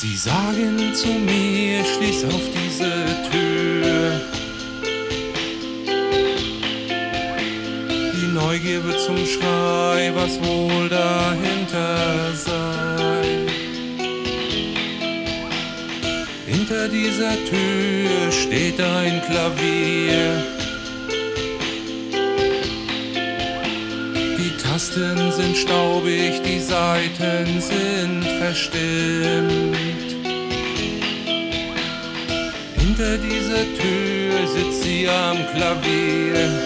Sie sagen zu mir, schließ auf diese Tür. Die Neugier wird zum Schrei, was wohl dahinter sei. Hinter dieser Tür steht ein Klavier. Die Tasten sind staubig, die Saiten sind verstimmt. Hinter dieser Tür sitzt sie am Klavier.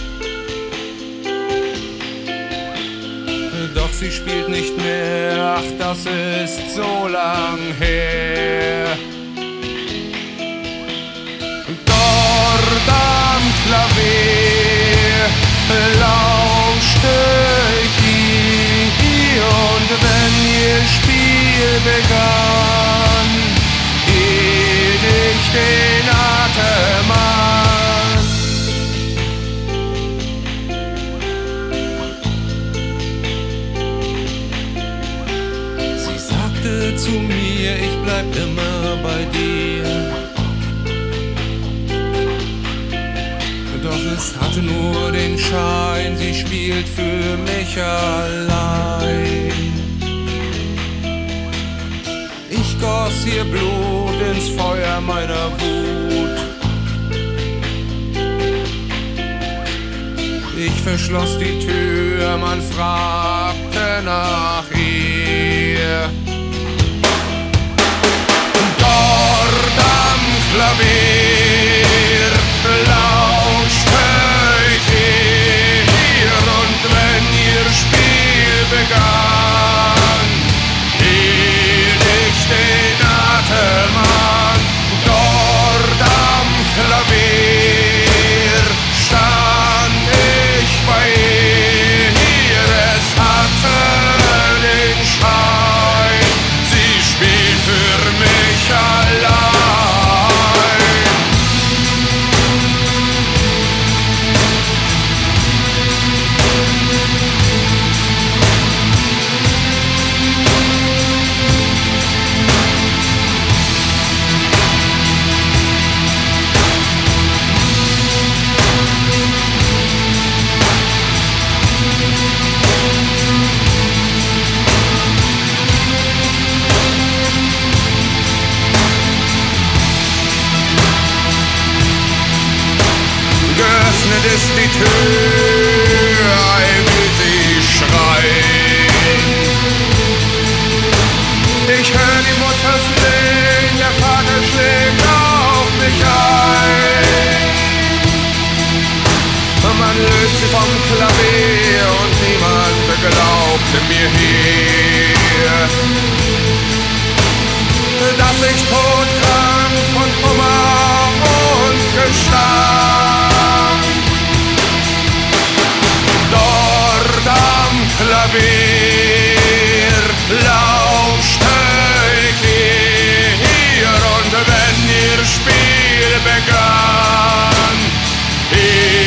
Doch sie spielt nicht mehr, ach, das ist so lang her. Dort am Klavier lauschte ich ihr, und wenn ihr Spiel begann, hielt ich den Atem an. Sie sagte zu mir, ich bleib immer bei dir. Doch es hatte nur den Schein, sie spielt für mich allein. Ich goss ihr Blut ins Feuer meiner Wut. Ich verschloss die Tür, man fragte nach ihr. Dort am Klavier lauschte ich ihr, und wenn ihr Spiel begann, hielt ich den Atem an. Dort am Klavier stand ich bei ihr, es hatte den Schein, sie spielt für mich allein. Geöffnet ist die Tür, ei, wie sie schreit. Ich hör die Mutter flehen, der Vater schlägt auf mich ein. Man löst sie vom Klavier und niemand glaubte mir hier, dass ich todkrank und Hummer und Gestank dort am Klavier lauschte ich ihr, und wenn ihr Spiel begann,